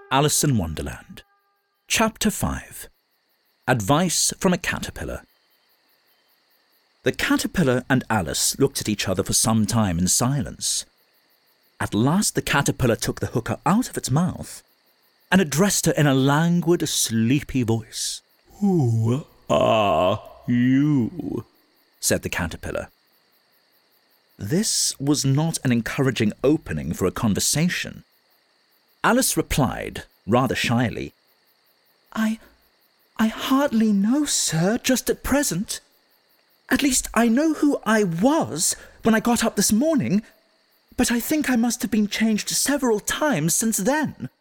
Alice in Wonderland. Chapter 5. Advice from a Caterpillar. The caterpillar and Alice looked at each other for some time in silence. At last the caterpillar took the hooker out of its mouth and addressed her in a languid, sleepy voice. "Who are you?" said the caterpillar. This was not an encouraging opening for a conversation. Alice replied, rather shyly, I hardly know, sir, just at present. At least I know who I was when I got up this morning, but I think I must have been changed several times since then."